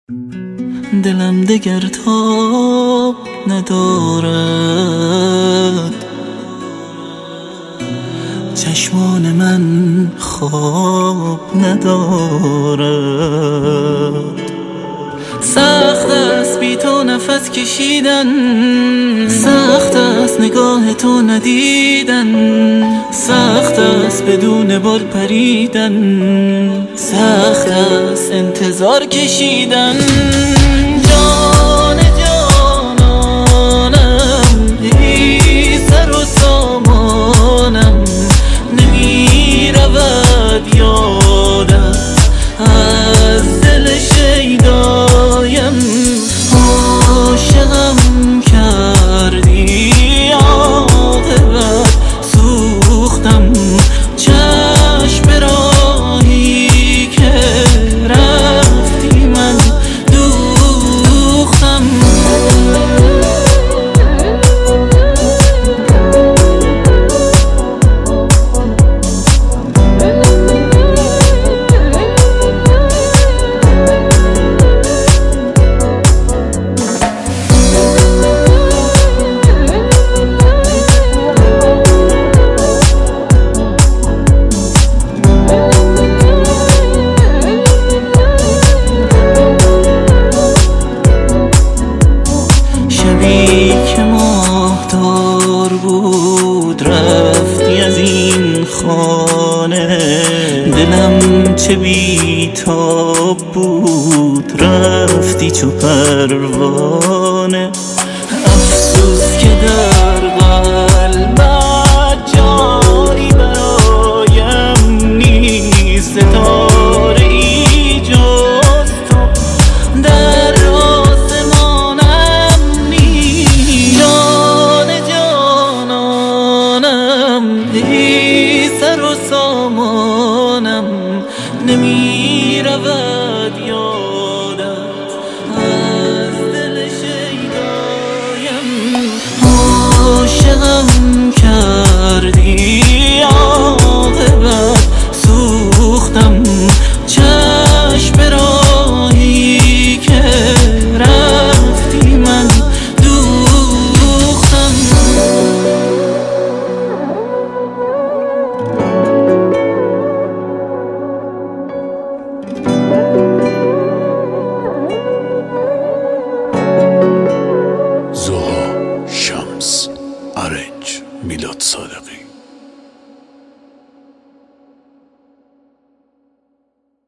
دلم دگر تاب ندارد، چشمان من خواب ندارد. سخت است بی تو نفس کشیدن، سخت است نگاه تو ندیدن، سخت است بدون بال پریدن، سخت است انتظار کشیدن. جان جانانم، ای سر و سامانم، نمی رود یادم از دل شیدایم. عاشقم کردی عاقبت سوختم، چشم به راهی که رفتی من دوختم. که ماهتار بود رفتی از این خانه، دلم چه بیتاب بود رفتی چو پروانه. افسوس که در قلبت جایی برایم نیست، ستاره ای جز تو در ای سر و سامانم، نمی رود یادت از دل شیدایم. عاشقم کردی عاقبت سوختم، چشم به راهی که رفتی من دوختم. زها شمس، ارنج میلاد صادق.